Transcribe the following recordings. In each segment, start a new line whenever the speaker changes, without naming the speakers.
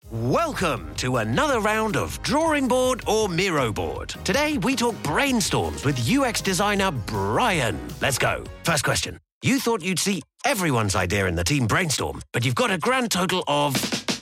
Welcome to another round of Drawing Board or Miro Board. Today we talk brainstorms with UX designer Brian. Let's go. First question. You thought you'd see everyone's idea in the team brainstorm, but you've got a grand total of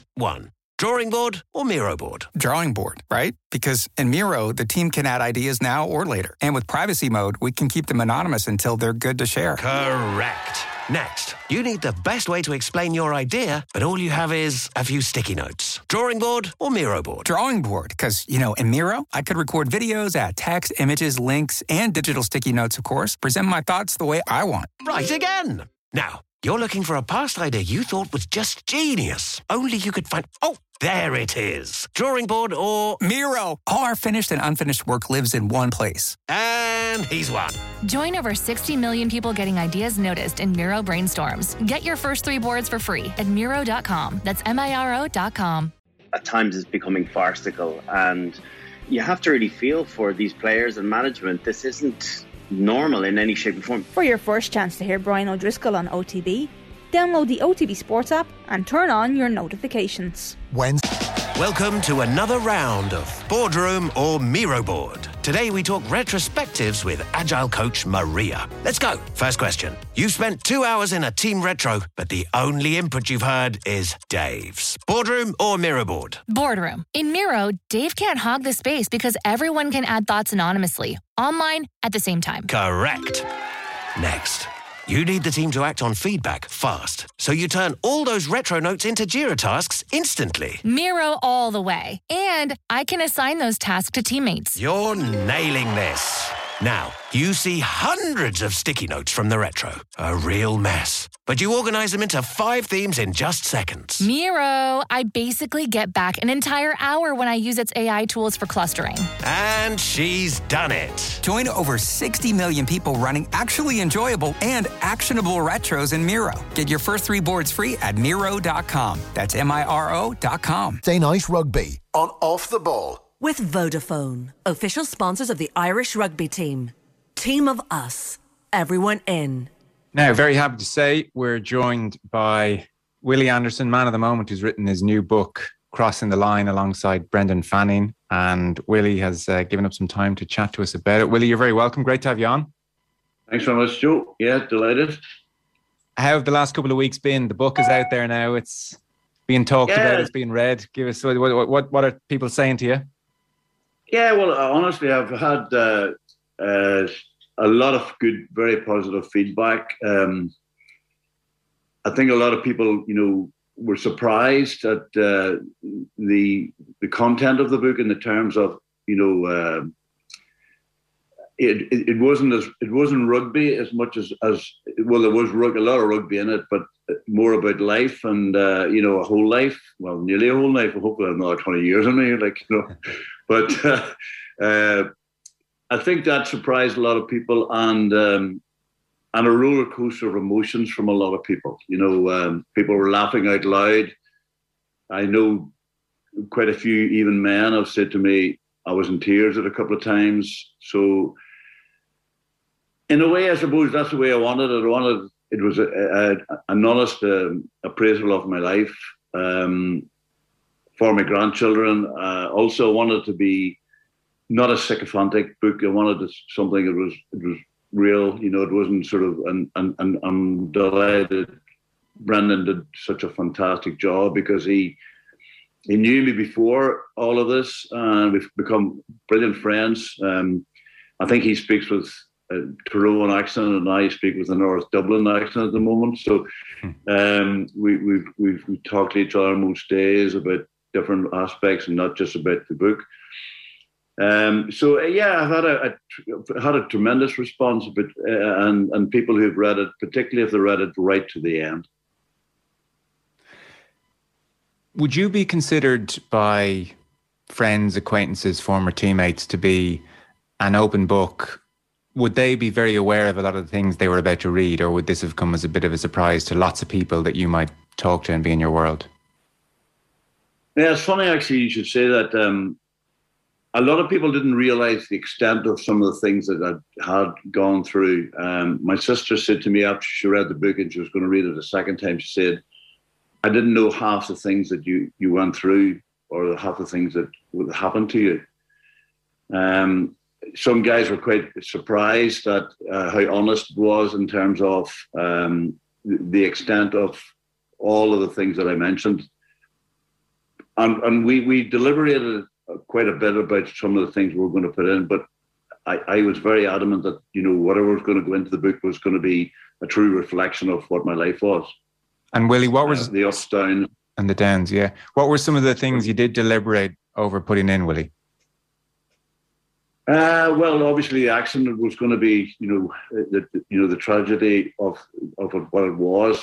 1. Drawing board or Miro board?
Drawing board, right? Because in Miro, the team can add ideas now or later. And with privacy mode, we can keep them anonymous until they're good to share.
Correct. Next, you need the best way to explain your idea, but all you have is a few sticky notes. Drawing board or Miro board?
Drawing board, because, in Miro, I could record videos, add text, images, links, and digital sticky notes, of course, present my thoughts the way I want.
Right again. Now, you're looking for a past idea you thought was just genius. Only you could find... Oh, there it is. Drawing board or...
Miro. All our finished and unfinished work lives in one place.
And he's won.
Join over 60 million people getting ideas noticed in Miro brainstorms. Get your first 3 boards for free at Miro.com. That's Miro.com.
At times it's becoming farcical, and you have to really feel for these players and management. This isn't normal in any shape or form.
For your first chance to hear Brian O'Driscoll on OTB, download the OTB Sports app and turn on your notifications.
Welcome to another round of Boardroom or Miro Board. Today we talk retrospectives with Agile coach Maria. Let's go. First question. You've spent 2 hours in a team retro, but the only input you've heard is Dave's. Boardroom or Miro Board?
Boardroom. In Miro, Dave can't hog the space because everyone can add thoughts anonymously, online, at the same time.
Correct. Next. You need the team to act on feedback fast, so you turn all those retro notes into Jira tasks instantly.
Miro all the way. And I can assign those tasks to teammates.
You're nailing this. Now, you see hundreds of sticky notes from the retro. A real mess. But you organize them into 5 themes in just seconds.
Miro, I basically get back an entire hour when I use its AI tools for clustering.
And she's done it.
Join over 60 million people running actually enjoyable and actionable retros in Miro. Get your first 3 boards free at Miro.com. That's Miro.com.
Day night rugby on Off the Ball.
With Vodafone, official sponsors of the Irish rugby team. Team of us, everyone in.
Now, very happy to say we're joined by Willie Anderson, man of the moment, who's written his new book, Crossing the Line, alongside Brendan Fanning. And Willie has given up some time to chat to us about it. Willie, you're very welcome. Great to have you on.
Thanks very much, Joe. Yeah, delighted.
How have the last couple of weeks been? The book is out there now. It's being talked about. It's being read. Give us what are people saying to you?
Yeah, well, honestly, I've had a lot of good, very positive feedback. I think a lot of people, were surprised at the content of the book in the terms of, it wasn't rugby as much as well. There was a lot of rugby in it, but more about life and a whole life. Well, nearly a whole life. Hopefully, another 20 years on me, But I think that surprised a lot of people, and a roller coaster of emotions from a lot of people. People were laughing out loud. I know quite a few, even men, have said to me, I was in tears at a couple of times. So, in a way, I suppose that's the way I wanted it. It was an honest appraisal of my life. For my grandchildren. Also wanted to be not a sycophantic book. I wanted something that was real. It wasn't sort of, and I'm delighted Brendan did such a fantastic job because he knew me before all of this, and we've become brilliant friends. I think he speaks with a Tyrone accent, and I speak with a North Dublin accent at the moment. So we talk to each other most days about different aspects and not just about the book. I've had a tremendous response, and people who've read it, particularly if they read it right to the end.
Would you be considered by friends, acquaintances, former teammates to be an open book? Would they be very aware of a lot of the things they were about to read, or would this have come as a bit of a surprise to lots of people that you might talk to and be in your world?
Yeah, it's funny actually you should say that. A lot of people didn't realise the extent of some of the things that I had gone through. My sister said to me after she read the book and she was going to read it a second time, she said, I didn't know half the things that you went through, or half the things that would happen to you. Some guys were quite surprised at how honest it was in terms of the extent of all of the things that I mentioned. And we deliberated quite a bit about some of the things we were going to put in, but I was very adamant that, whatever was going to go into the book was going to be a true reflection of what my life was.
And Willie, what was
the ups, downs,
and the downs? Yeah, what were some of the things you did deliberate over putting in, Willie?
Well, obviously, the accident was going to be, the tragedy of what it was.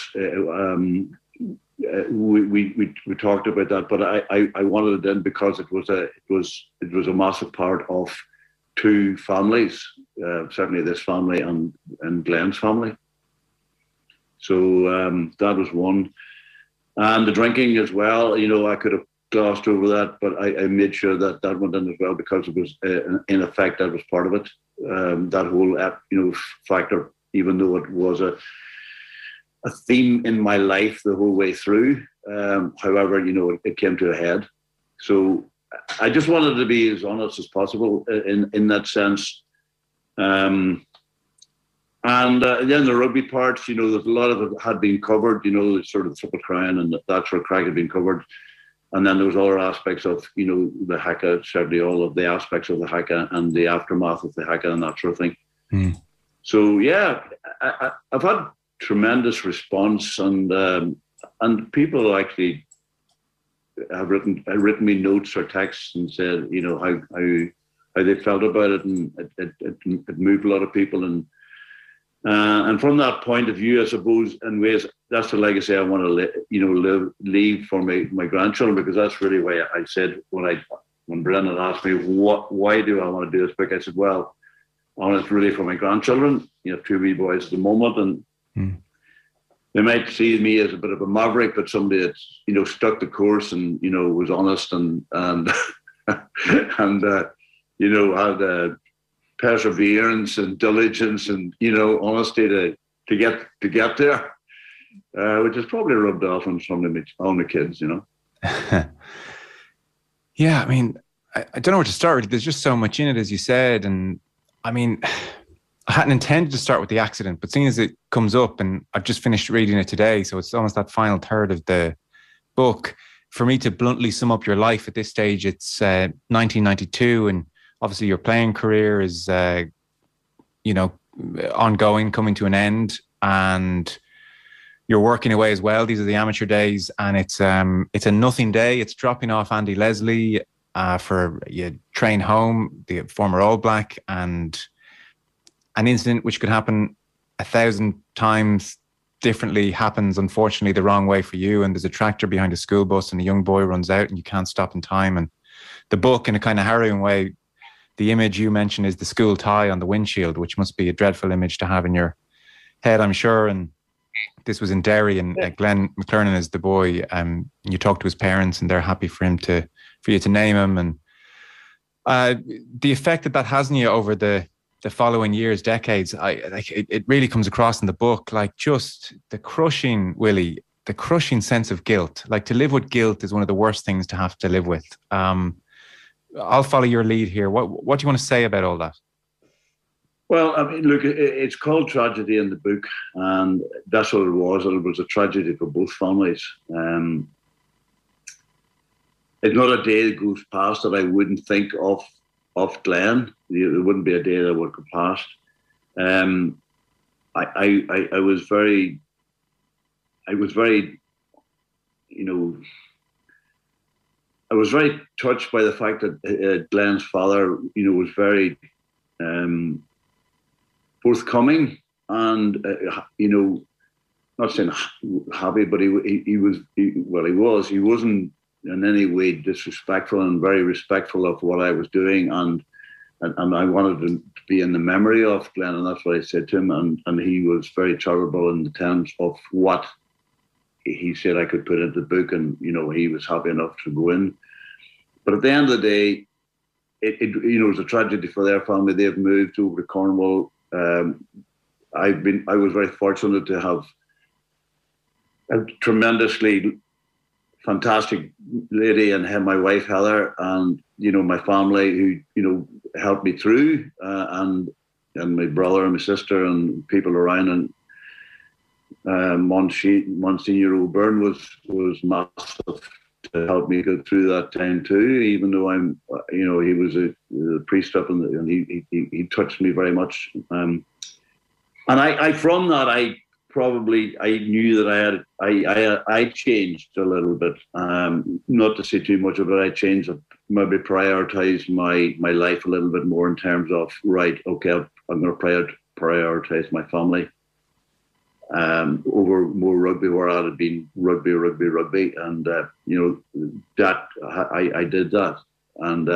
We talked about that, but I wanted it in because it was a massive part of two families, certainly this family and Glenn's family. So that was one, and the drinking as well. I could have glossed over that, but I made sure that went in as well, because it was in effect that was part of it. That whole factor, even though it was a theme in my life the whole way through. However, it came to a head. So I just wanted to be as honest as possible in that sense. And then the rugby parts, there's a lot of it had been covered, sort of the triple crown and that sort of crack had been covered. And then there was other aspects of, the haka, certainly all of the aspects of the haka and the aftermath of the haka and that sort of thing.
Mm.
So, yeah, I've had tremendous response, and people actually have written me notes or texts and said, how they felt about it, and it moved a lot of people. And from that point of view, I suppose, in ways, that's the legacy I want to leave for my grandchildren, because that's really why I said when Brendan asked me why do I want to do this book, I said, well, I want it really for my grandchildren. You have two wee boys at the moment, and they might see me as a bit of a maverick, but somebody that stuck the course and was honest and and had perseverance and diligence and honesty to get there, which is probably rubbed off on some of the kids.
Yeah, I mean, I don't know where to start with. There's just so much in it, as you said, and I mean, I hadn't intended to start with the accident, but seeing as it comes up, and I've just finished reading it today, so it's almost that final third of the book. For me to bluntly sum up your life at this stage, it's 1992, and obviously your playing career is, ongoing, coming to an end, and you're working away as well. These are the amateur days, and it's a nothing day. It's dropping off Andy Leslie for you train home, the former All Black, and an incident which could happen 1,000 times differently happens, unfortunately, the wrong way for you. And there's a tractor behind a school bus, and a young boy runs out, and you can't stop in time. And the book, in a kind of harrowing way, the image you mentioned is the school tie on the windshield, which must be a dreadful image to have in your head, I'm sure. And this was in Derry, and Glenn McClernand is the boy. You talk to his parents, and they're happy for you to name him. And the effect that has on you over the following years, decades, it really comes across in the book. Like, just the crushing, Willie, the crushing sense of guilt. Like, to live with guilt is one of the worst things to have to live with. I'll follow your lead here. What do you want to say about all that?
Well, I mean, look, it's called tragedy in the book, and that's what it was. It was a tragedy for both families. It's not a day that goes past that I wouldn't think of Glenn. There wouldn't be a day that would go past. I was very, I was very touched by the fact that Glenn's father, was very forthcoming and, not saying happy, but he wasn't in any way disrespectful, and very respectful of what I was doing. And I wanted to be in the memory of Glenn, and that's what I said to him. And he was very charitable in the terms of what he said I could put into the book, and he was happy enough to go in. But at the end of the day, it was a tragedy for their family. They've moved over to Cornwall. I was very fortunate to have tremendously fantastic lady, and my wife Heather, and my family who helped me through, and my brother and my sister and people around, and Monsignor O'Byrne was massive to help me go through that time too. Even though he was a priest up, and he touched me very much. And I from that I knew that I changed a little bit. Not to say too much of it, I changed, maybe prioritized my life a little bit more in terms of, right, okay, I'm going to prioritize my family over more rugby, where I had been rugby, and that I did that, and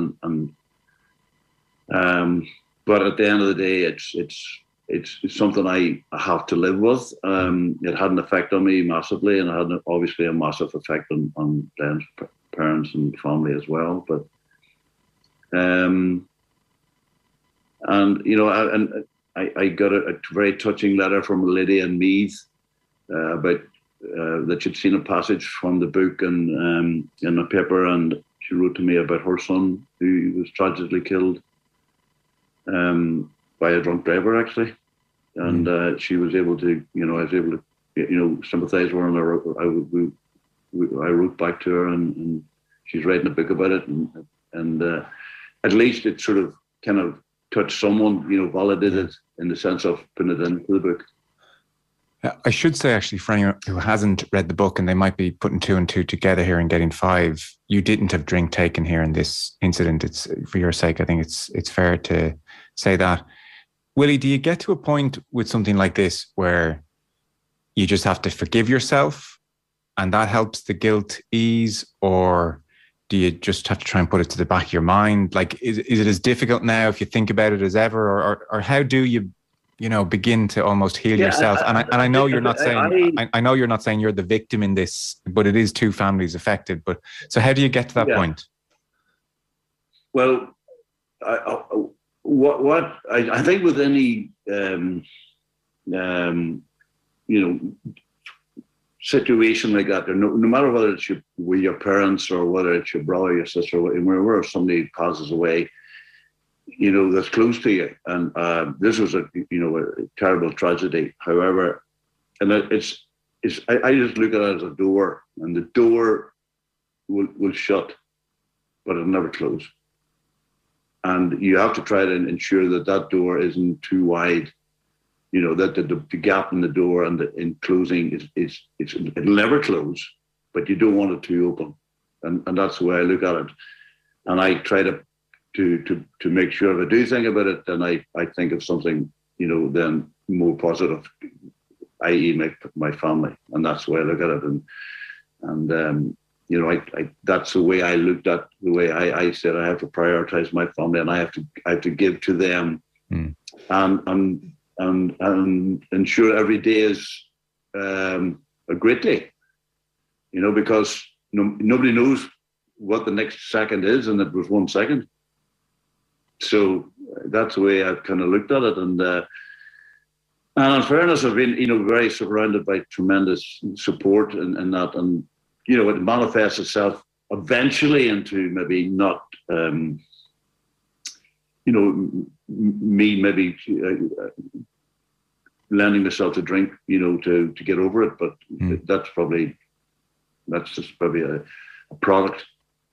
but at the end of the day, it's something I have to live with. It had an effect on me massively, and it had obviously a massive effect on Dan's parents and family as well. But I got a very touching letter from a lady in Meath about that she'd seen a passage from the book in a paper, and she wrote to me about her son who was tragically killed by a drunk driver, actually. And she was able to, I was able to, sympathise with her, and I wrote back to her, and she's writing a book about it, and at least it sort of kind of touched someone, validated in the sense of putting it into the book.
I should say, actually, for anyone who hasn't read the book and they might be putting 2 and 2 together here and getting 5, you didn't have drink taken here in this incident. It's for your sake. I think it's fair to say that. Willie, do you get to a point with something like this where you just have to forgive yourself and that helps the guilt ease, or do you just have to try and put it to the back of your mind? Like, is it as difficult now if you think about it as ever, or how do you, begin to almost heal yourself? And I know you're not saying, I know you're not saying you're the victim in this, but it is 2 families affected. But so how do you get to that point?
Well, what I think with any situation like that, no matter whether it's with your parents or whether it's your brother, your sister, wherever somebody passes away, that's close to you, and this was a terrible tragedy. However, and I just look at it as a door, and the door will shut, but it'll never close. And you have to try to ensure that door isn't too wide. That the gap in the door and in closing it'll never close, but you don't want it to open. And that's the way I look at it. And I try to make sure if I do think about it, then I think of something, then more positive, i.e. my family. And that's the way I look at it. And that's the way I looked at the way I said I have to prioritize my family, and I have to give to them, and ensure every day is a great day, because nobody knows what the next second is, and it was 1 second. So that's the way I've kind of looked at it, and in fairness, I've been very surrounded by tremendous support and that, and it manifests itself eventually into maybe not, me maybe lending myself to drink, to get over it. But that's just probably a product.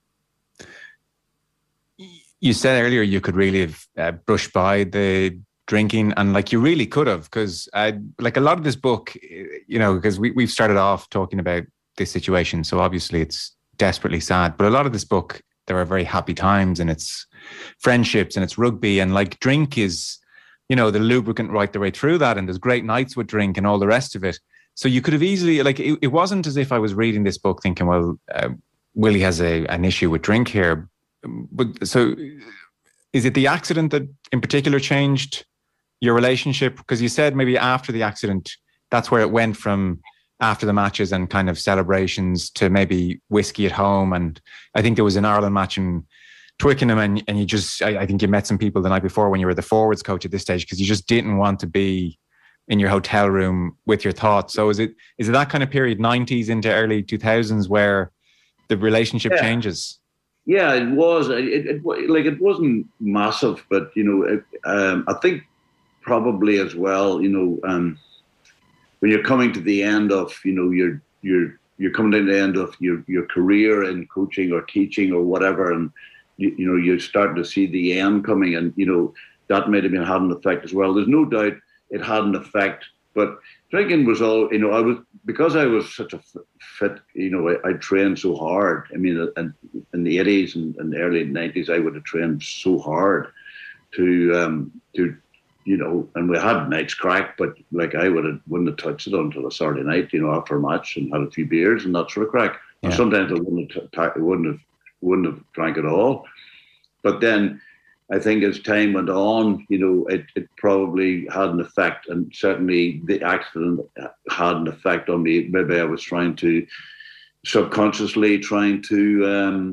You said earlier you could really have brushed by the drinking, and you really could have, because a lot of this book, because we've started off talking about this situation, so obviously it's desperately sad, but a lot of this book, there are very happy times, and it's friendships, and it's rugby, and drink is the lubricant right the way through that, and there's great nights with drink and all the rest of it. So you could have easily, it wasn't as if I was reading this book thinking, well, Willie has an issue with drink here. But so is it the accident that in particular changed your relationship? Because you said maybe after the accident, that's where it went from after the matches and kind of celebrations to maybe whiskey at home. And I think there was an Ireland match in Twickenham, and you just, I think you met some people the night before when you were the forwards coach at this stage, because you just didn't want to be in your hotel room with your thoughts. So is it that kind of period, 90s into early 2000s, where the relationship changes?
Yeah, it was. It wasn't massive, but I think probably as well. When you're coming to the end of you're coming to the end of your career in coaching or teaching or whatever, and you're starting to see the end coming, and that might have been had an effect as well. There's no doubt it had an effect, but drinking was all. Because I was such a fit, I trained so hard. I mean, in the 80s and the early 90s, I would have trained so hard to and we had nights crack, but like I wouldn't have touched it until a Saturday night, after a match, and had a few beers and that sort of crack. And sometimes I wouldn't have drank at all. But then I think as time went on, it probably had an effect, and certainly the accident had an effect on me. Maybe I was subconsciously trying to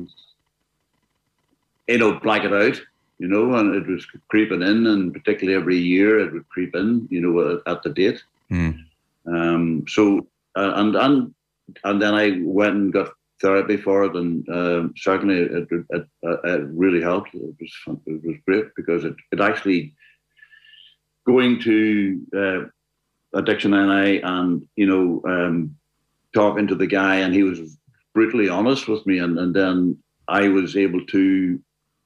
black it out. And it was creeping in, and particularly every year it would creep in, at the date. And then I went and got therapy for it, and certainly it really helped. It was great, because it actually, going to Addiction NI and talking to the guy, and he was brutally honest with me, and then I was able to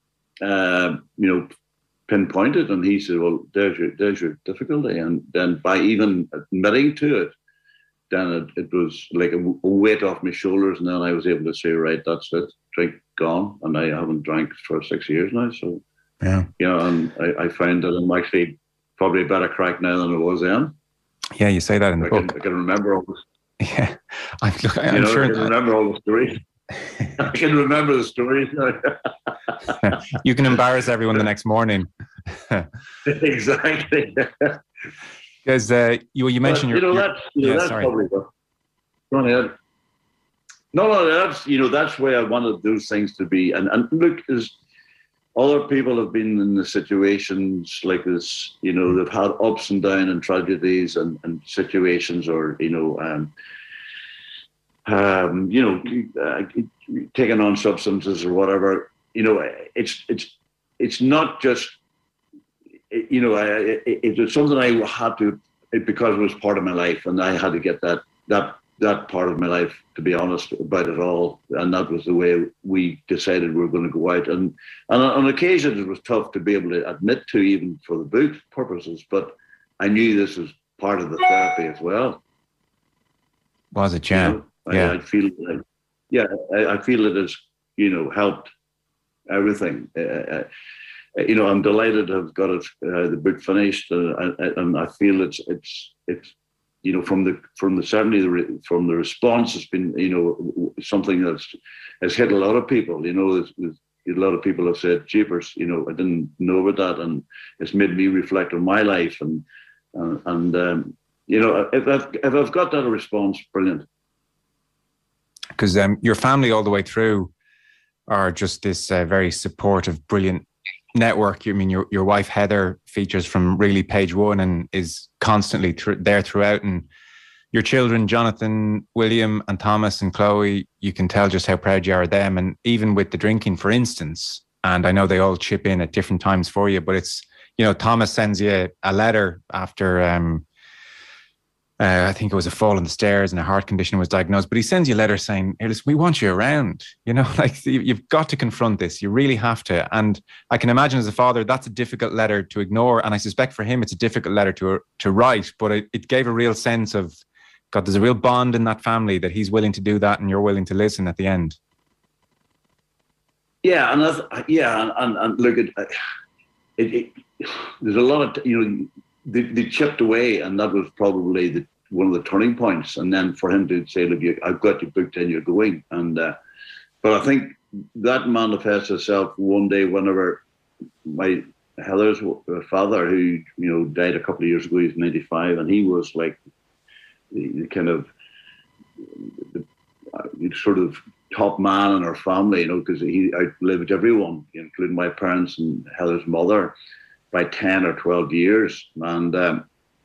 pinpoint it, and he said, well, there's your difficulty. And then by even admitting to it, then it was like a weight off my shoulders, and then I was able to say, right, that's it, drink gone. And I haven't drank for 6 years now. So and I find that I'm actually probably a better crack now than I was then.
Yeah, you say that in the book.
I can remember all this.
Yeah, I'm sure.
I can remember all the stories. I can remember the stories.
You can embarrass everyone the next morning.
Exactly.
Because you mentioned
that's probably what. Go on ahead. No, that's where I wanted those things to be. And look, as other people have been in the situations like this, they've had ups and downs and tragedies and situations, or taking on substances or whatever. It's not just. It's something I had to, because it was part of my life, and I had to get that part of my life, to be honest about it all. And that was the way we decided we were going to go out. And on occasion, it was tough to be able to admit to, even for the book purposes. But I knew this was part of the therapy as well.
Was it, yeah?
I feel it has, helped everything. I'm delighted to have got it, the book finished, and I feel it's from the response, it's been something has hit a lot of people. A lot of people have said, "Jeepers, I didn't know about that," and it's made me reflect on my life, and if I've got that response, brilliant.
Because your family all the way through are just this very supportive, brilliant network. I mean, your wife Heather features from really page one and is constantly there throughout, and your children Jonathan, William and Thomas and Chloe, you can tell just how proud you are of them. And even with the drinking, for instance, and I know they all chip in at different times for you, but it's, Thomas sends you a letter after I think it was a fall on the stairs and a heart condition was diagnosed, but he sends you a letter saying, "Hey, listen, we want you around." You've got to confront this. You really have to. And I can imagine as a father, that's a difficult letter to ignore. And I suspect for him, it's a difficult letter to write, but it gave a real sense of, God, there's a real bond in that family, that he's willing to do that and you're willing to listen at the end.
Yeah. And look, there's a lot of, they chipped away, and that was probably one of the turning points. And then for him to say, "Look, I've got you booked in, you're going." And but I think that manifests itself one day whenever my Heather's father, who died a couple of years ago, he's 95, and he was like the kind of sort of top man in our family, because he outlived everyone, including my parents and Heather's mother, by 10 or 12 years. And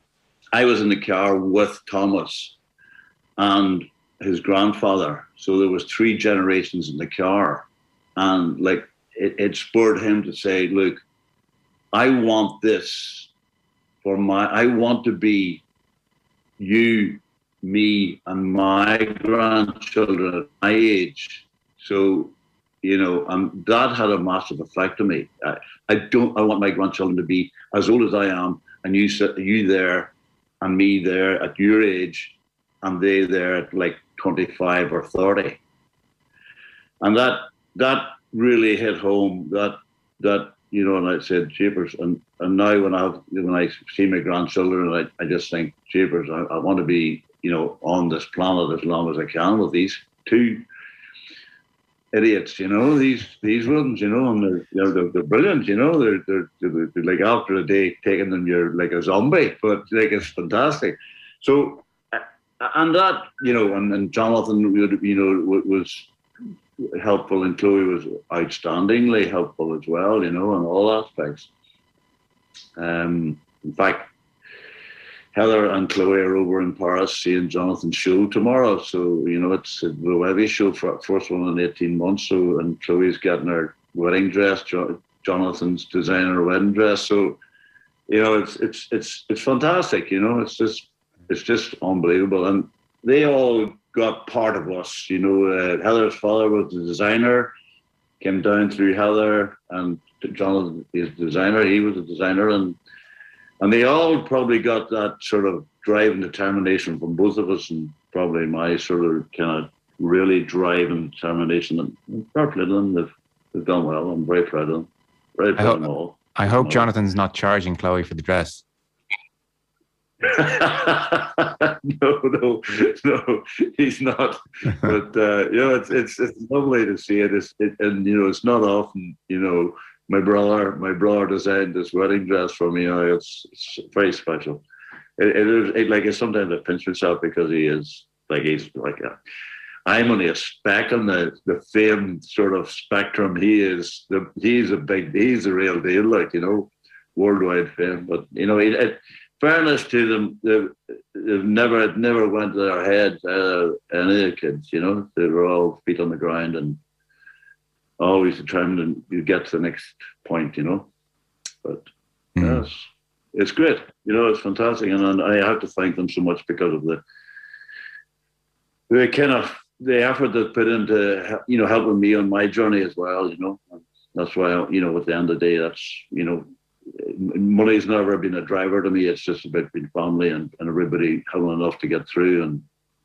I was in the car with Thomas and his grandfather. So there was 3 generations in the car. And like it spurred him to say, look, I want this I want to be you, me, and my grandchildren at my age. So, that had a massive effect on me. I want my grandchildren to be as old as I am, and you there, and me there at your age, and they there at like 25 or 30. And that really hit home. That and I said, jeepers. And now when I see my grandchildren, I just think, jeepers, I want to be, on this planet as long as I can with these 2 idiots, these ones, and they're brilliant, they're like after a day taking them, you're like a zombie, but like it's fantastic. So, and that, and Jonathan, was helpful, and Chloe was outstandingly helpful as well, in all aspects. In fact, Heather and Chloe are over in Paris seeing Jonathan's show tomorrow. So, it's a Loewe show, first one in 18 months. So, and Chloe's getting her wedding dress, Jonathan's designer wedding dress. So, it's fantastic, it's just unbelievable. And they all got part of us, Heather's father was the designer, came down through Heather, and Jonathan is the designer, he was a designer, and they all probably got that sort of drive and determination from both of us, and probably my sort of kind of really drive and determination. And fair play to them, they've done well. I'm very proud of them. Very proud of them all.
I hope Jonathan's not charging Chloe for the dress. No, he's not. But it's lovely to see it. And it's not often. My brother designed this wedding dress for me. It's very special. It's sometimes I pinch myself because he's like I'm only a speck on the fame sort of spectrum. He's the real deal, worldwide fame. But fairness to them, it never went to their head. Any of the kids, they were all feet on the ground and always determined to get to the next point, But yes, it's great. It's fantastic, and I have to thank them so much because of the effort they put into helping me on my journey as well. That's why at the end of the day, that's money's never been a driver to me. It's just about being family and everybody having enough to get through, and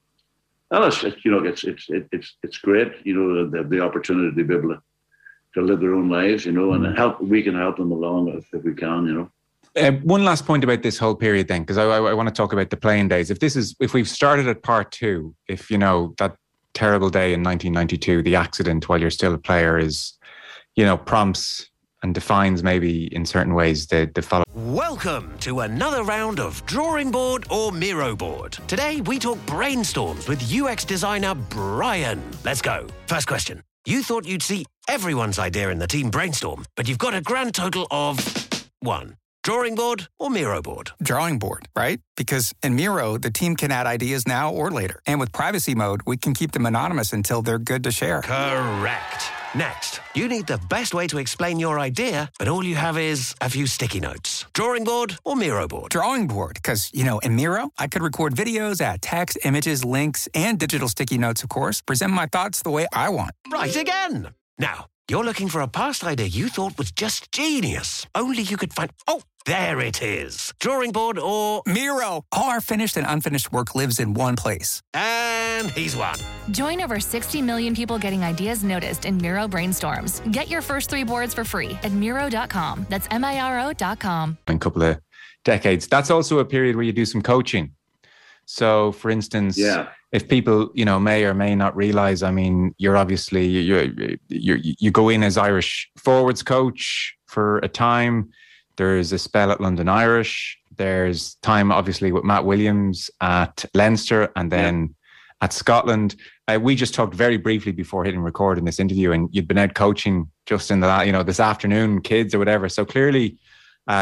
it's great. They have the opportunity to be able to live their own lives, and we can help them along if we can, One last point about this whole period then, because I want to talk about the playing days. If we've started at part 2, if that terrible day in 1992, the accident while you're still a player is, prompts and defines maybe in certain ways the follow.
Welcome to another round of Drawing Board or Miro Board. Today we talk brainstorms with UX designer Brian. Let's go. First question. You thought you'd see everyone's idea in the team brainstorm, but you've got a grand total of 1. Drawing board or Miro board?
Drawing board, right? Because in Miro, the team can add ideas now or later. And with privacy mode, we can keep them anonymous until they're good to share.
Correct. Next, you need the best way to explain your idea, but all you have is a few sticky notes. Drawing board or Miro board?
Drawing board, because, in Miro, I could record videos, add text, images, links, and digital sticky notes, of course, present my thoughts the way I want.
Right again. Now, you're looking for a past idea you thought was just genius. Only you could find... Oh, there it is. Drawing board or...
Miro. All our finished and unfinished work lives in one place.
And he's won.
Join over 60 million people getting ideas noticed in Miro brainstorms. Get your first 3 boards for free at Miro.com. That's Miro.com.
In a couple of decades. That's also a period where you do some coaching. So, for instance...
Yeah.
If people, may or may not realize, you're obviously, you go in as Irish forwards coach for a time. There's a spell at London Irish. There's time, obviously, with Matt Williams at Leinster and then at Scotland. We just talked very briefly before hitting record in this interview, and you'd been out coaching just in the, this afternoon, kids or whatever. So clearly,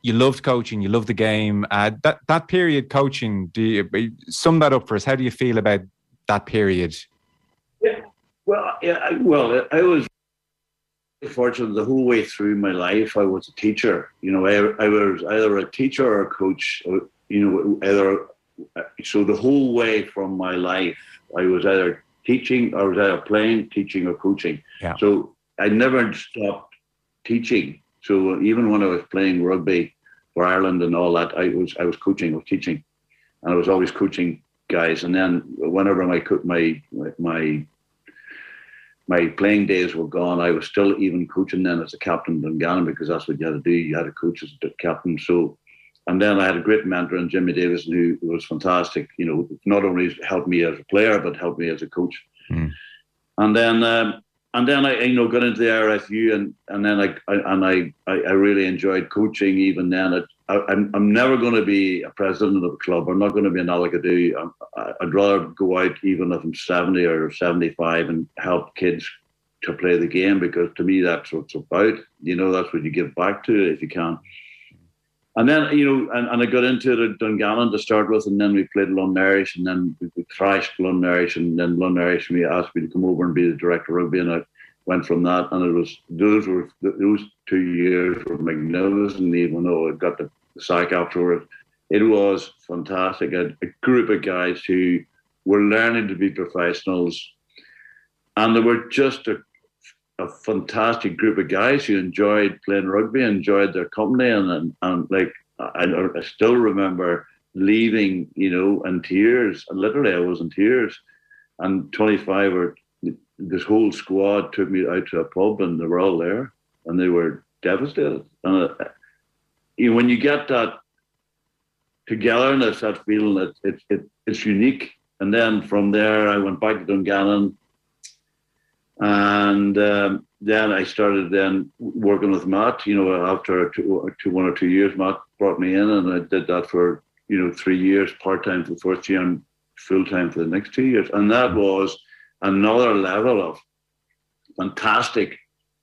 you loved coaching, you loved the game. That period coaching, do you sum that up for us? How do you feel about that period?
Yeah, well, I was fortunate the whole way through my life. I was a teacher. You know, I was either a teacher or a coach. You know, so the whole way from my life, I was either teaching, I was either playing, teaching, or coaching.
Yeah.
So I never stopped teaching. So even when I was playing rugby for Ireland and all that, I was coaching or teaching, and I was always coaching guys. And then whenever my playing days were gone, I was still even coaching then as a captain in Dungannon, because that's what you had to do. You had to coach as a captain. So, and then I had a great mentor in Jimmy Davison, who was fantastic. You know, not only helped me as a player, but helped me as a coach. Mm. And then I, you know, got into the RFU, and then I really enjoyed coaching. Even then, I'm never going to be a president of a club. I'm not going to be an Alligadoo. I'd rather go out, even if I'm 70 or 75, and help kids to play the game, because to me that's what it's about. You know, that's what you give back to if you can. And then, you know, and I got into it at Dungannon to start with, and then we played Lunarish, and then we thrashed Lunarish, and then Lunarish asked me to come over and be the director of rugby, and I went from that. And it was those 2 years were magnificent. Even though I got the sack afterwards, it was fantastic. A group of guys who were learning to be professionals, and they were just a fantastic group of guys who enjoyed playing rugby, enjoyed their company, and like I still remember leaving, you know, in tears. And literally, I was in tears. And 25 or this whole squad took me out to a pub, and they were all there, and they were devastated. And you know, when you get that togetherness, that feeling, it's unique. And then from there, I went back to Dungannon. And then I started working with Matt. You know, after 1 or 2 years, Matt brought me in, and I did that for, you know, 3 years, part-time for the first year and full-time for the next 2 years. And that was another level of fantastic,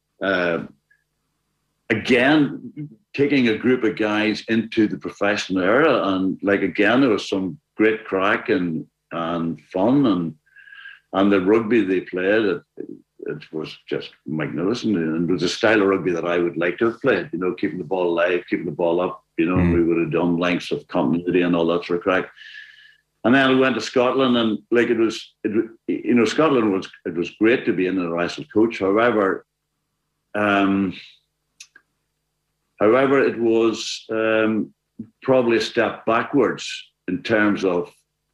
again, taking a group of guys into the professional era. And like, again, there was some great crack and fun, and the rugby they played, it was just magnificent. And it was a style of rugby that I would like to have played, you know, keeping the ball alive, keeping the ball up, you know, we would have done lengths of continuity and all that sort of crack. And then I went to Scotland, and like you know, Scotland it was great to be in and as a coach. However, it was probably a step backwards in terms of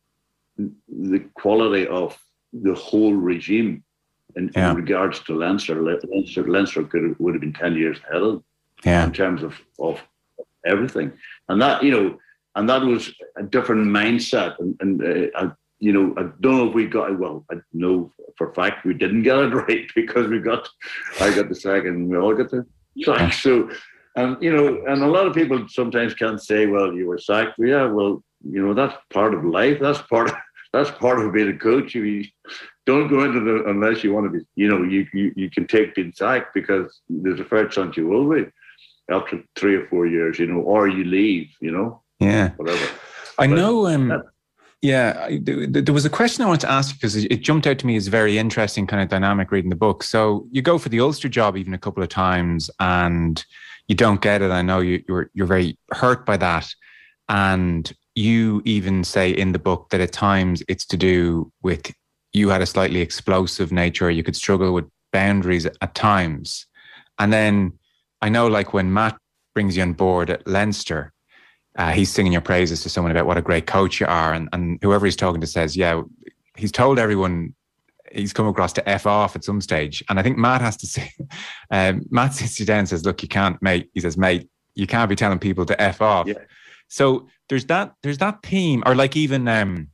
the quality of the whole regime in regards to Leinster. Leinster would have been 10 years ahead of them in terms of everything. And that, you know, and that was a different mindset. And you know, I don't know if we got, well, I know for a fact we didn't get it right, because I got the sack and we all got the sack. So, and, you know, and a lot of people sometimes can't say, well, you were sacked. Yeah, well, you know, that's part of life. That's part of being a coach. You don't go into the, unless you want to be, you know, you can take being sacked, because there's a fair chance you will be after 3 or 4 years, you know, or you leave, you know.
Yeah.
Whatever.
I know. There was a question I wanted to ask, because it jumped out to me as very interesting kind of dynamic reading the book. So you go for the Ulster job even a couple of times and you don't get it. I know you're very hurt by that. And you even say in the book that at times it's to do with you had a slightly explosive nature. You could struggle with boundaries at times. And then I know, like, when Matt brings you on board at Leinster, he's singing your praises to someone about what a great coach you are. And whoever he's talking to says, yeah, he's told everyone he's come across to F off at some stage. And I think Matt has to say, Matt sits you down and says, look, you can't, mate. He says, mate, you can't be telling people to F off. Yeah. So there's that theme, or like even,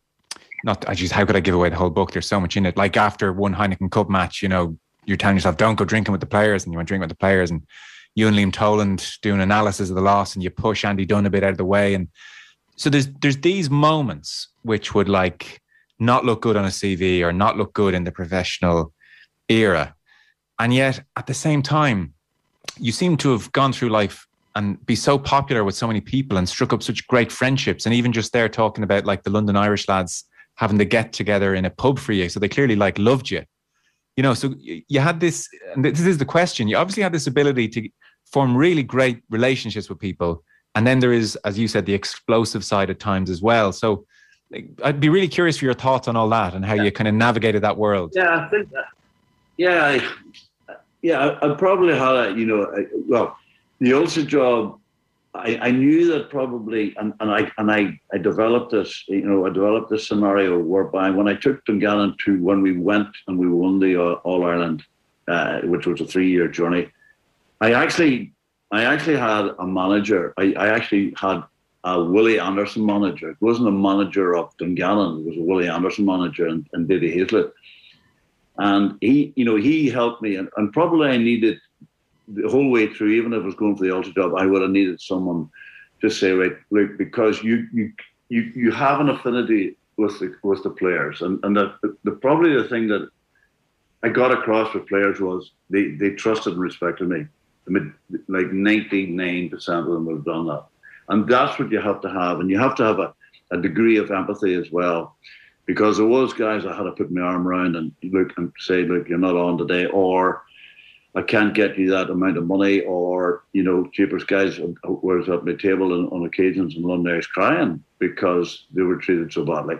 how could I give away the whole book? There's so much in it. Like after one Heineken Cup match, you know, you're telling yourself, don't go drinking with the players, and you went drinking with the players, and you and Liam Toland doing analysis of the loss, and you push Andy Dunn a bit out of the way. And so there's these moments which would like not look good on a CV or not look good in the professional era. And yet at the same time, you seem to have gone through life and be so popular with so many people and struck up such great friendships. And even just there talking about like the London Irish lads having to get together in a pub for you. So they clearly like loved you, you know, so you had this, and this is the question. You obviously had this ability to form really great relationships with people. And then there is, as you said, the explosive side at times as well. So I'd be really curious for your thoughts on all that and how you kind of navigated that world.
Yeah, I think that, I probably had a, the Ulster job, I knew that probably, and I developed this, I developed this scenario whereby when I took Dungannon when we went and we won the All-Ireland, which was a 3-year journey, I actually had a manager. I actually had a Willie Anderson manager. It wasn't a manager of Dungannon. It was a Willie Anderson manager and Didi Hazlett. And he helped me. And probably I needed the whole way through, even if I was going for the Ulster job, I would have needed someone to say, right, look, because you have an affinity with the players. And probably the thing that I got across with players was they trusted and respected me. I mean, like 99% of them would have done that. And that's what you have to have. And you have to have a degree of empathy as well. Because there was guys I had to put my arm around and look and say, look, you're not on today, or I can't get you that amount of money, or, cheapest guys was at my table on occasions in London Irish crying because they were treated so badly.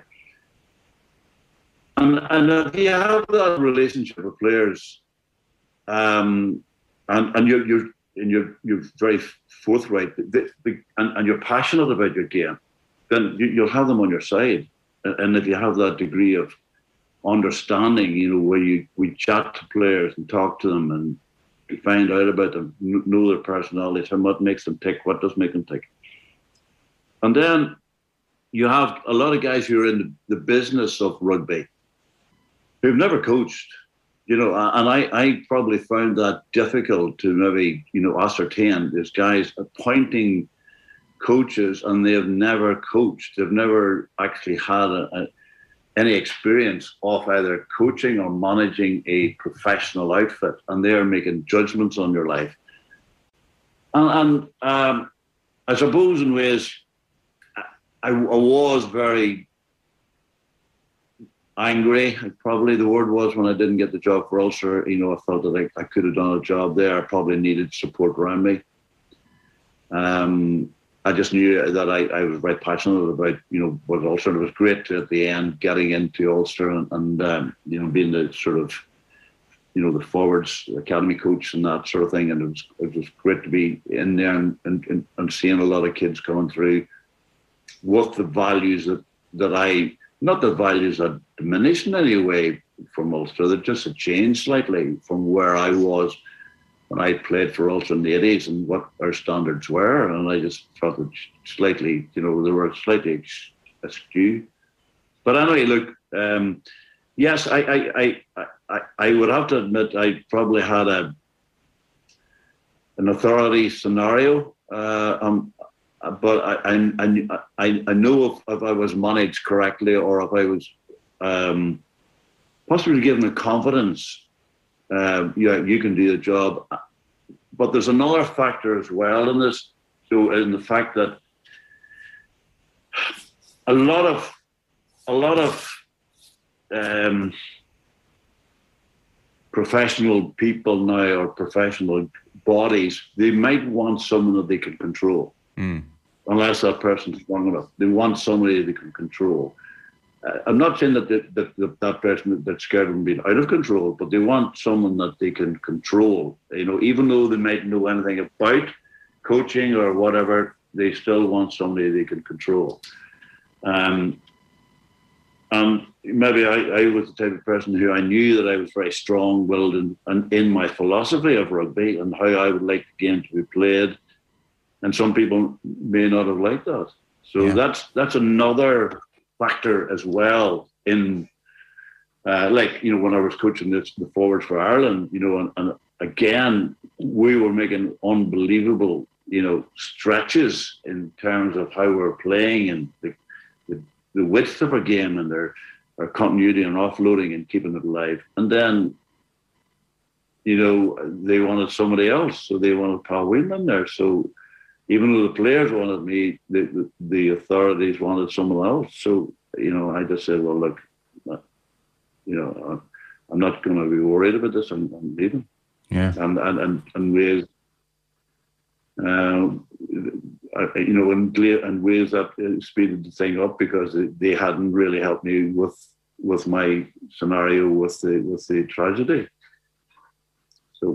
And if you have that relationship with players, and you're very forthright, and you're passionate about your game, then you'll have them on your side. And if you have that degree of understanding, where we chat to players and talk to them and find out about them, know their personalities, and what makes them tick, what does make them tick. And then you have a lot of guys who are in the business of rugby who've never coached, and I probably found that difficult to maybe, ascertain. There's guys appointing coaches and they have never coached. They've never actually had any experience of either coaching or managing a professional outfit, and they are making judgments on your life. And I suppose in ways I was very angry, probably the word was, when I didn't get the job for Ulster. I felt that I could have done a job there. I probably needed support around me. I just knew that I was very passionate about, what Ulster. It was great to, at the end, getting into Ulster and being the sort of, the forwards academy coach and that sort of thing. And it was great to be in there and seeing a lot of kids coming through with the values that not the values that diminished in any way from Ulster, that just had changed slightly from where I was when I played for Ulster in the 80s and what our standards were. And I just felt it slightly, they were slightly askew. But anyway, look, yes, I would have to admit I probably had an authority scenario, but I know if I was managed correctly, or if I was possibly given the confidence, you can do the job. But there's another factor as well in this. So in the fact that a lot of professional people now, or professional bodies, they might want someone that they can control. Unless that person's strong enough, they want somebody they can control. I'm not saying that that person that's scared of being out of control, but they want someone that they can control. Even though they might know anything about coaching or whatever, they still want somebody they can control. And maybe I was the type of person who I knew that I was very strong-willed and in my philosophy of rugby and how I would like the game to be played. And some people may not have liked that. So that's another factor as well in, when I was coaching the forwards for Ireland, and again, we were making unbelievable, stretches in terms of how we're playing and the width of our game and our continuity and offloading and keeping it alive. And then, they wanted somebody else. So they wanted Paul Whelan in there. So even though the players wanted me, the authorities wanted someone else. So, I just said, well, look, I'm not going to be worried about this. I'm leaving.
Yeah.
And Wales, and Wales that speeded the thing up because they hadn't really helped me with my scenario with the tragedy. So,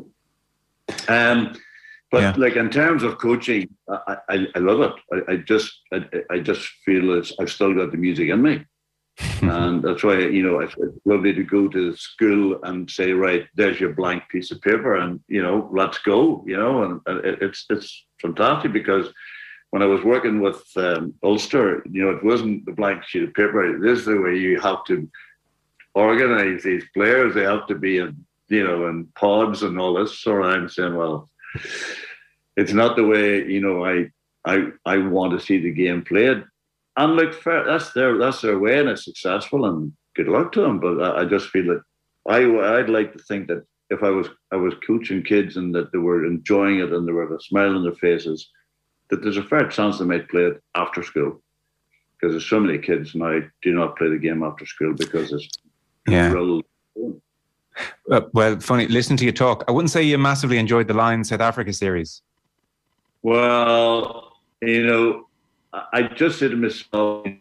but like in terms of coaching, I love it. I just feel I've still got the music in me. And that's why, it's lovely to go to school and say, right, there's your blank piece of paper and, let's go, and it's fantastic because when I was working with Ulster, it wasn't the blank sheet of paper. This is the way you have to organize these players. They have to be in pods and all this. So I'm saying, well, it's not the way, I want to see the game played. And look, that's their way, and it's successful, and good luck to them. But I just feel that I'd like to think that if I was coaching kids and that they were enjoying it and there were a smile on their faces, that there's a fair chance they might play it after school. Because there's so many kids now do not play the game after school because it's real.
Well, funny, listening to you talk, I wouldn't say you massively enjoyed the Lions South Africa series.
Well, I just said to myself, in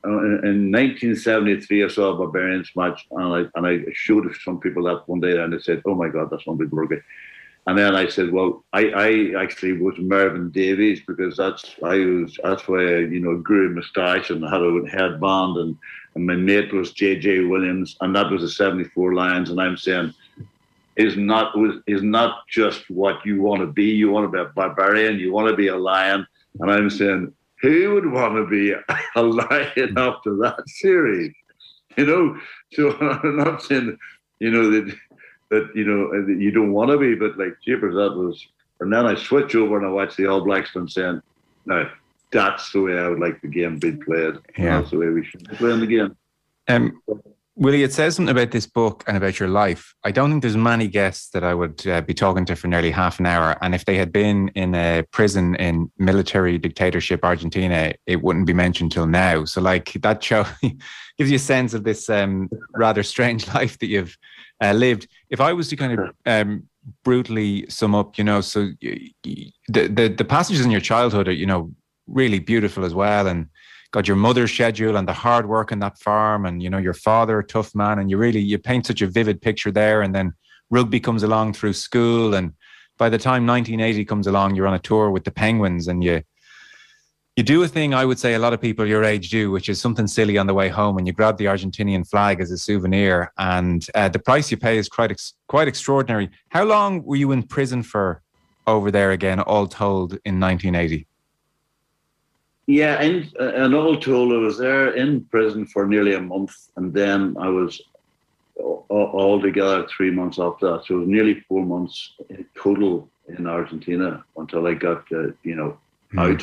1973, I saw a Barbarians match, and I showed some people that one day, and they said, "Oh my God, that's unbelievable." And then I said, "Well, I actually was Mervyn Davies because that's why I grew a moustache and had a headband, and my mate was J.J. Williams, and that was the '74 Lions." And I'm saying, is not just what you want to be. You want to be a barbarian. You want to be a lion. And I'm saying, who would want to be a lion after that series? So I'm not saying, that you don't want to be, but like, jeepers, that was. And then I switch over and I watch the All Blacks and I'm saying, no, that's the way I would like the game being played. Yeah. That's the way we should be playing the game.
Willie, it says something about this book and about your life. I don't think there's many guests that I would be talking to for nearly half an hour. And if they had been in a prison in military dictatorship Argentina, it wouldn't be mentioned till now. So like that show gives you a sense of this rather strange life that you've lived. If I was to kind of brutally sum up, so the passages in your childhood are, really beautiful as well. And got your mother's schedule and the hard work on that farm and, your father, a tough man. And you paint such a vivid picture there. And then rugby comes along through school. And by the time 1980 comes along, you're on a tour with the Penguins and you do a thing I would say a lot of people your age do, which is something silly on the way home, and you grab the Argentinian flag as a souvenir. And the price you pay is quite extraordinary. How long were you in prison for over there again, all told, in 1980?
Yeah, and all told, I was there in prison for nearly a month, and then I was altogether 3 months after that. So it was nearly 4 months in total in Argentina until I got, out.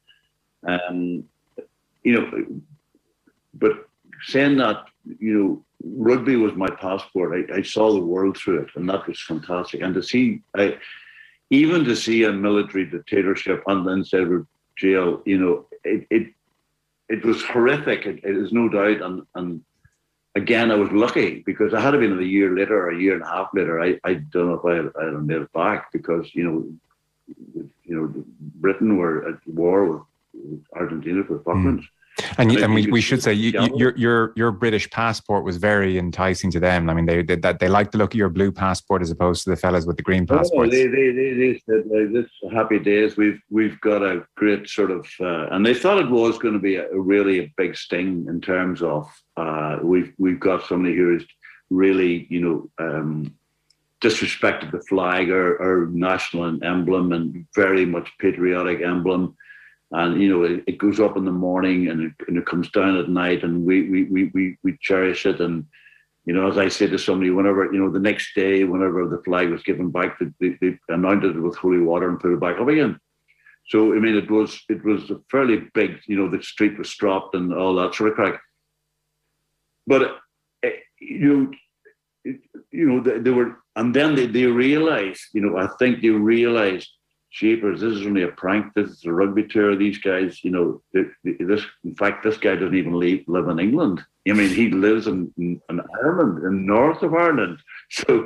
But saying that, rugby was my passport. I saw the world through it, and that was fantastic. And to see a military dictatorship and then instead of jail, it was horrific. It is no doubt. And again, I was lucky because I had been a year later or a year and a half later. I don't know if I had made it back because Britain were at war with Argentina for Falklands.
And we should say your British passport was very enticing to them. I mean, they liked the look of your blue passport as opposed to the fellas with the green passports.
They said, "This happy days. We've got a great sort of," and they thought it was going to be a really big sting in terms of we've got somebody who is really disrespected the flag, our national emblem, and very much patriotic emblem. And it goes up in the morning and it comes down at night, and we cherish it. And as I said to somebody, whenever the next day, whenever the flag was given back, they anointed it with holy water and put it back up again. So I mean, it was a fairly big. The street was stropped and all that sort of crack. But they were, and then they realized. I think they realized Jeepers, this is only a prank. This is a rugby tour. These guys, you know, this. In fact, this guy doesn't even live in England. I mean, he lives in Ireland, in north of Ireland. So,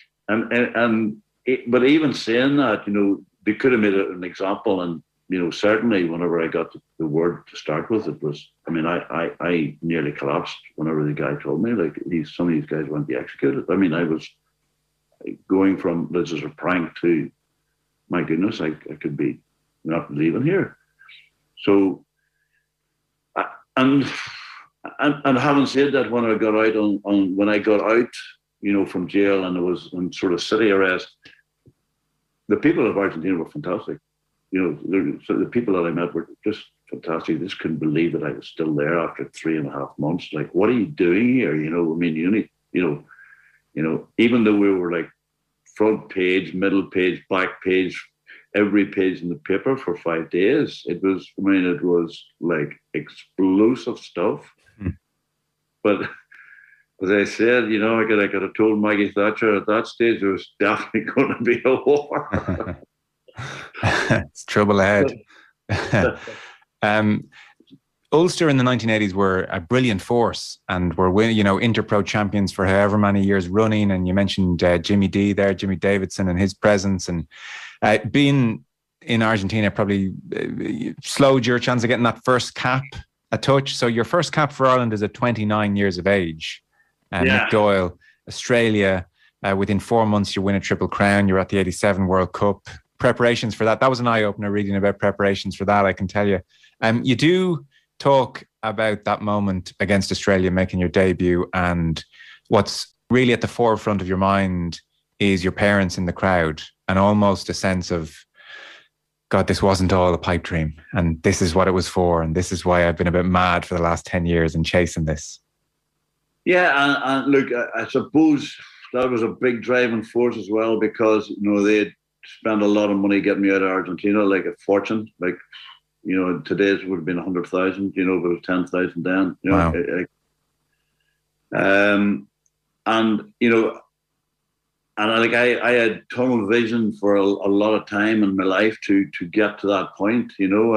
but even saying that, you know, they could have made it an example. And, you know, certainly whenever I got the word to start with, it was, I mean, I nearly collapsed whenever the guy told me, like, some of these guys won't be executed. I mean, I was going from this is a prank to, my goodness, I could be not leaving here. So, and having said that, when I got out when I got out, you know, from jail and I was in sort of city arrest, the people of Argentina were fantastic. You know, the people that I met were just fantastic. They just couldn't believe that I was still there after 3.5 months. Like, what are you doing here? You know, I mean, you know, even though we were like front page, middle page, back page, every page in the paper for 5 days. It was like explosive stuff. But as I said, you know, I could have told Maggie Thatcher at that stage there was definitely going to be a war.
It's trouble ahead. Ulster in the 1980s were a brilliant force and were, you know, Interpro champions for however many years running. And you mentioned Jimmy D there, Jimmy Davidson and his presence. And being in Argentina probably slowed your chance of getting that first cap a touch. So your first cap for Ireland is at 29 years of age. Mick Doyle, Australia, within 4 months you win a Triple Crown. You're at the 87 World Cup. Preparations for that was an eye-opener reading about preparations for that, I can tell you. You do talk about that moment against Australia, making your debut, and what's really at the forefront of your mind is your parents in the crowd and almost a sense of, God, this wasn't all a pipe dream and this is what it was for and this is why I've been a bit mad for the last 10 years and chasing this.
Yeah, and look, I suppose that was a big driving force as well because, you know, they'd spent a lot of money getting me out of Argentina, like a fortune, like, you know, today's would have been 100,000, you know, but it was 10,000 then. You know,
wow.
And, you know, and like I had tunnel vision for a lot of time in my life to get to that point. You know,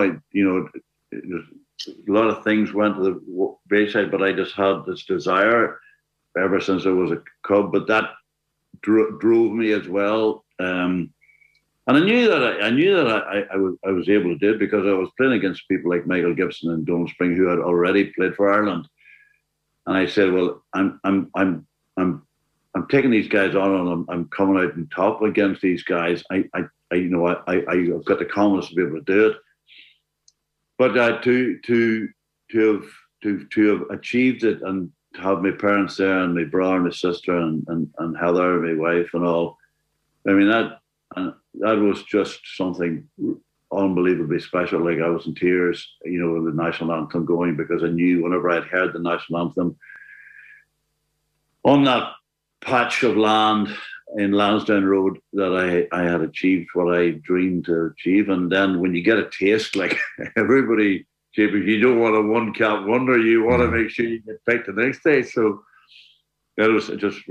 a lot of things went to the wayside, but I just had this desire ever since I was a cub. But that drove me as well. And I knew that I was able to do it because I was playing against people like Michael Gibson and Donald Spring who had already played for Ireland. And I said, well, I'm taking these guys on and I'm coming out on top against these guys. I've got the confidence to be able to do it. But to have achieved it and to have my parents there and my brother and my sister and Heather, my wife and all, I mean, that was just something unbelievably special. Like I was in tears, you know, with the national anthem going because I knew whenever I'd heard the national anthem on that patch of land in Lansdowne Road that I had achieved what I dreamed to achieve. And then when you get a taste, like everybody, you don't want a one cap wonder, you want to make sure you get picked the next day. So it was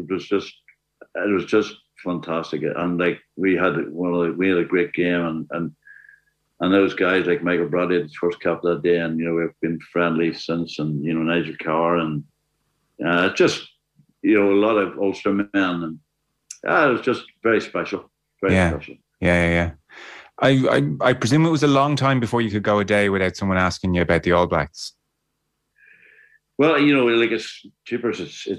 just fantastic. And like we had a great game and those guys like Michael Bradley had his first cap that day, and you know we've been friendly since, and you know Nigel Carr and just you know a lot of Ulster men, and it was just very special, very special.
Yeah. I presume it was a long time before you could go a day without someone asking you about the All Blacks.
Well, you know, like it's cheapers.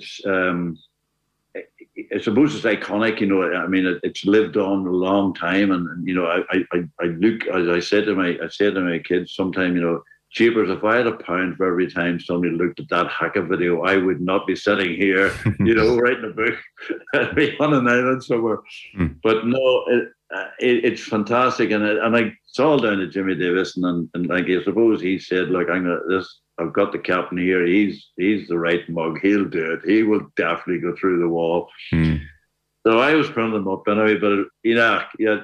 I suppose it's iconic, you know. I mean, it's lived on a long time, and you know, I look, as I said to my kids sometime, you know, cheapers. If I had £1 for every time somebody looked at that Haka video, I would not be sitting here, you know, writing a book. I'd be on an island somewhere. But no, it's fantastic, and it's all down to Jimmy Davison, and like I suppose he said, look, I've got the captain here. He's the right mug. He'll do it. He will definitely go through the wall. So I was putting them up anyway, but you know,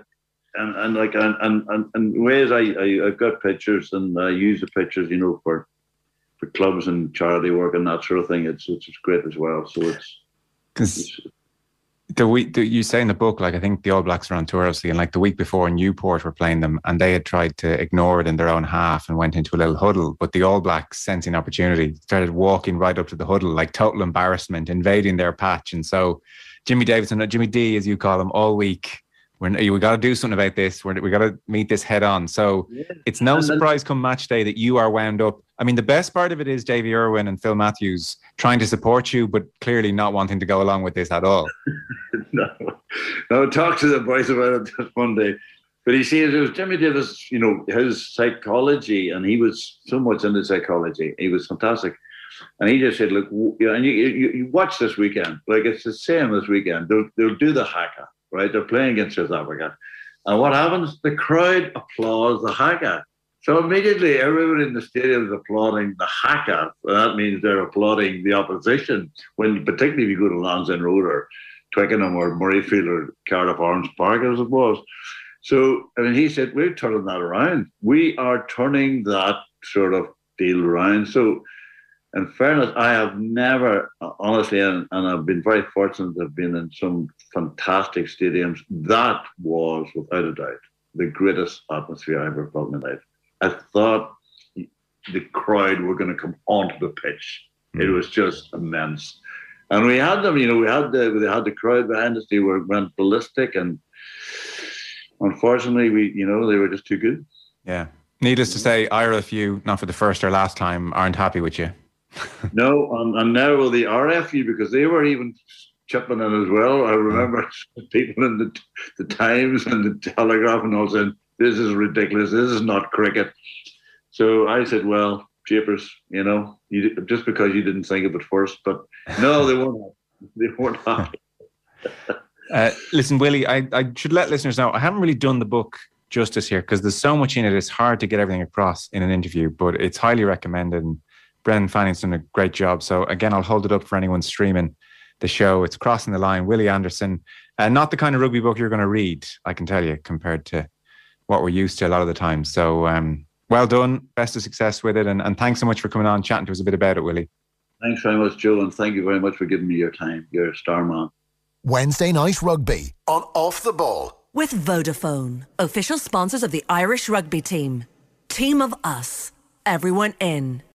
and ways I've got pictures and I use the pictures, you know, for clubs and charity work and that sort of thing. It's great as well. So
You say in the book, like, I think the All Blacks were on tour, obviously, and like the week before Newport were playing them, and they had tried to ignore it in their own half and went into a little huddle. But the All Blacks, sensing opportunity, started walking right up to the huddle, like total embarrassment, invading their patch. And so Jimmy Davidson, Jimmy D, as you call him, all week, we got to do something about this. We got to meet this head on. So it's no surprise come match day that you are wound up. I mean, the best part of it is Davy Irwin and Phil Matthews trying to support you, but clearly not wanting to go along with this at all.
No, talk to the boys about it just one day. But you see, it was Jimmy Davis, his psychology, and he was so much into psychology. He was fantastic. And he just said, look, and you watch this weekend, like it's the same this weekend. They'll do the haka, right? They're playing against South Africa. And what happens? The crowd applauds the haka. So immediately everybody in the stadium is applauding the haka. That means they're applauding the opposition. Particularly if you go to Lansdowne Road or Twickenham or Murrayfield or Cardiff Orange Park, as it was. So, he said, we're turning that around. We are turning that sort of deal around. So, in fairness, I have never, honestly, and I've been very fortunate to have been in some fantastic stadiums. That was, without a doubt, the greatest atmosphere I ever felt in my life. I thought the crowd were going to come onto the pitch. It was just immense. And we had them, we had the crowd behind us. They went ballistic, and unfortunately, they were just too good.
Yeah. Needless to say, IRFU, not for the first or last time, aren't happy with you.
No, and now will the RFU, because they were even chipping in as well. I remember people in the Times and the Telegraph and all saying, this is ridiculous, this is not cricket. So I said, well, Japers, just because you didn't think of it first. But no, they weren't happy.
Listen, Willie, I should let listeners know, I haven't really done the book justice here because there's so much in it. It's hard to get everything across in an interview, but it's highly recommended. And Brendan Fanning's done a great job. So again, I'll hold it up for anyone streaming the show. It's Crossing the Line, Willie Anderson. Not the kind of rugby book you're going to read, I can tell you, compared to what we're used to a lot of the time. So well done. Best of success with it. And thanks so much for coming on, chatting to us a bit about it, Willie.
Thanks very much, Joe. And thank you very much for giving me your time. You're a star man.
Wednesday Night Rugby on Off the Ball.
With Vodafone, official sponsors of the Irish rugby team. Team of us. Everyone in.